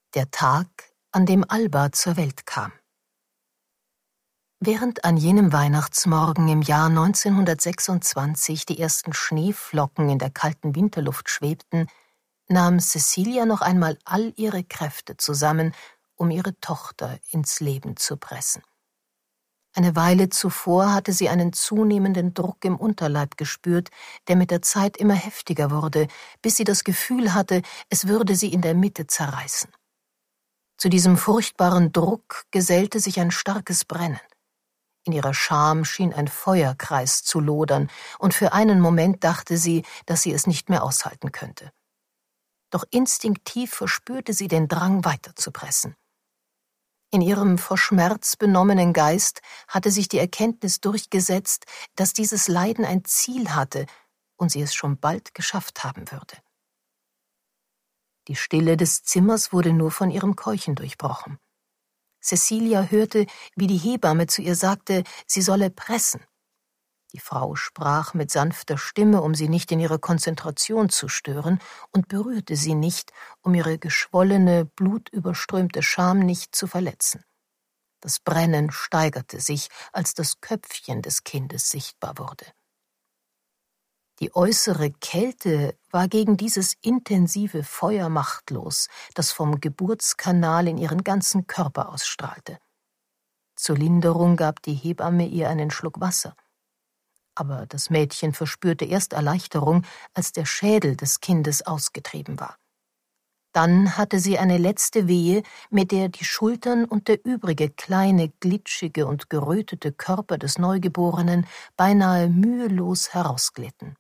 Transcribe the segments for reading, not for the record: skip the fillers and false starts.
Der Tag, an dem Alba zur Welt kam. Während an jenem Weihnachtsmorgen im Jahr 1926 die ersten Schneeflocken in der kalten Winterluft schwebten, nahm Cecilia noch einmal all ihre Kräfte zusammen, um ihre Tochter ins Leben zu pressen. Eine Weile zuvor hatte sie einen zunehmenden Druck im Unterleib gespürt, der mit der Zeit immer heftiger wurde, bis sie das Gefühl hatte, es würde sie in der Mitte zerreißen. Zu diesem furchtbaren Druck gesellte sich ein starkes Brennen. In ihrer Scham schien ein Feuerkreis zu lodern, und für einen Moment dachte sie, dass sie es nicht mehr aushalten könnte. Doch instinktiv verspürte sie den Drang, weiterzupressen. In ihrem vor Schmerz benommenen Geist hatte sich die Erkenntnis durchgesetzt, dass dieses Leiden ein Ziel hatte und sie es schon bald geschafft haben würde. Die Stille des Zimmers wurde nur von ihrem Keuchen durchbrochen. Cecilia hörte, wie die Hebamme zu ihr sagte, sie solle pressen. Die Frau sprach mit sanfter Stimme, um sie nicht in ihre Konzentration zu stören, und berührte sie nicht, um ihre geschwollene, blutüberströmte Scham nicht zu verletzen. Das Brennen steigerte sich, als das Köpfchen des Kindes sichtbar wurde. Die äußere Kälte war gegen dieses intensive Feuer machtlos, das vom Geburtskanal in ihren ganzen Körper ausstrahlte. Zur Linderung gab die Hebamme ihr einen Schluck Wasser. Aber das Mädchen verspürte erst Erleichterung, als der Schädel des Kindes ausgetrieben war. Dann hatte sie eine letzte Wehe, mit der die Schultern und der übrige kleine, glitschige und gerötete Körper des Neugeborenen beinahe mühelos herausglitten.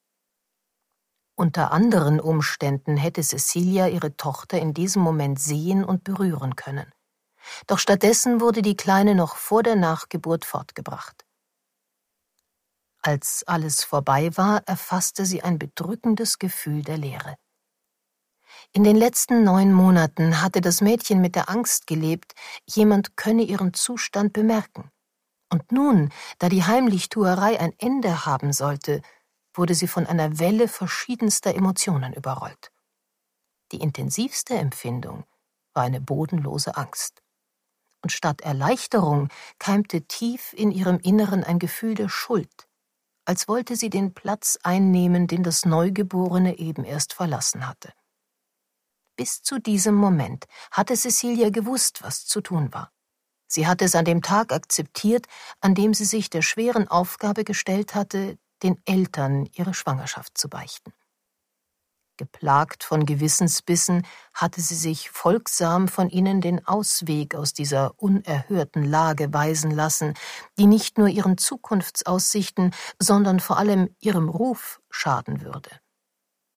Unter anderen Umständen hätte Cecilia ihre Tochter in diesem Moment sehen und berühren können. Doch stattdessen wurde die Kleine noch vor der Nachgeburt fortgebracht. Als alles vorbei war, erfasste sie ein bedrückendes Gefühl der Leere. In den letzten 9 Monaten hatte das Mädchen mit der Angst gelebt, jemand könne ihren Zustand bemerken. Und nun, da die Heimlichtuerei ein Ende haben sollte, wurde sie von einer Welle verschiedenster Emotionen überrollt. Die intensivste Empfindung war eine bodenlose Angst. Und statt Erleichterung keimte tief in ihrem Inneren ein Gefühl der Schuld, als wollte sie den Platz einnehmen, den das Neugeborene eben erst verlassen hatte. Bis zu diesem Moment hatte Cecilia gewusst, was zu tun war. Sie hatte es an dem Tag akzeptiert, an dem sie sich der schweren Aufgabe gestellt hatte, den Eltern ihre Schwangerschaft zu beichten. Geplagt von Gewissensbissen hatte sie sich folgsam von ihnen den Ausweg aus dieser unerhörten Lage weisen lassen, die nicht nur ihren Zukunftsaussichten, sondern vor allem ihrem Ruf schaden würde.